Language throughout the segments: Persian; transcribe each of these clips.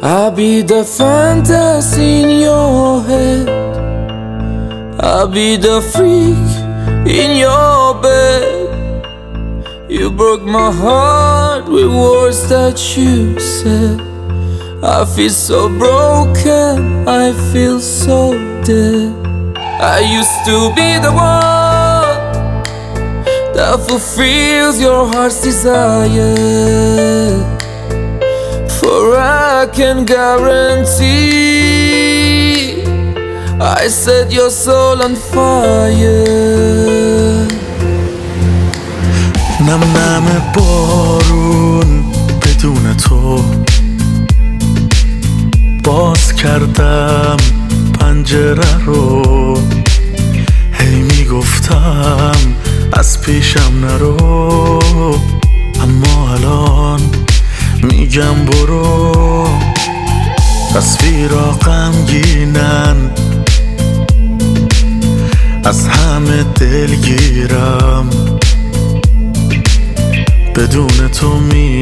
I'll be the fantasy in your head, I'll be the freak in your bed. You broke my heart with words that you said. I feel so broken, I feel so dead. I used to be the one that fulfills your heart's desire, for I can guarantee I set your soul on fire. نم نم بارون بدون تو، باز کردم پنجره رو، هی میگفتم از پیشم نرو، اما الان میگم برو. تصویرا غمگینن، از همه دلگیرم، بدون تو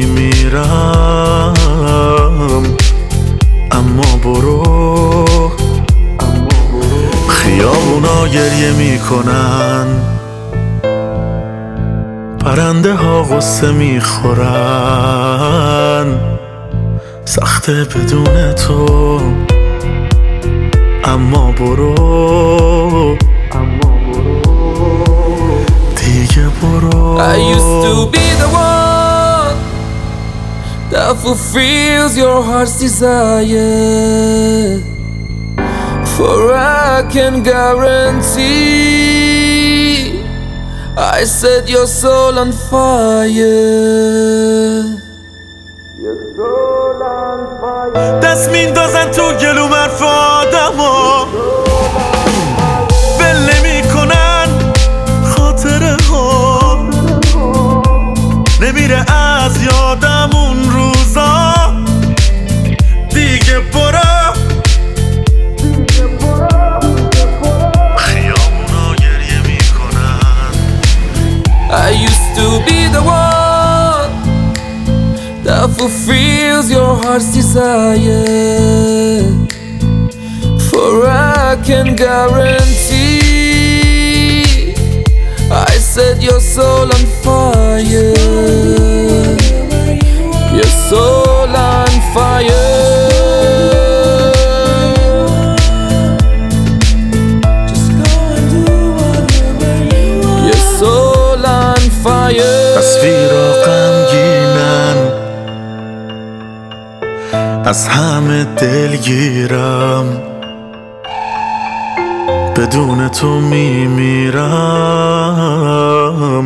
میمیرم، اما برو. خیابونا گریه میکنن، پرنده ها غصه میخورن، سخته بدون تو، اما برو دیگه برو. I used to be the one that fulfills your heart's desire, for I can guarantee I set your soul on fire. Your soul on fire. دست میندازن تو گلوم حرف آدما، ول نمیکنن خاطره ها، نمیره از یادم اون روزا. دیگه برو. خیابونا گریه میکنن. I used to be the one that fulfills your heart's desire, for I can guarantee I set your soul on fire. Your soul on fire. Just go and do whatever you want. Your soul on fire. تصویرا غمگینن، از همه دلگیرم، بدون تو میمیرم.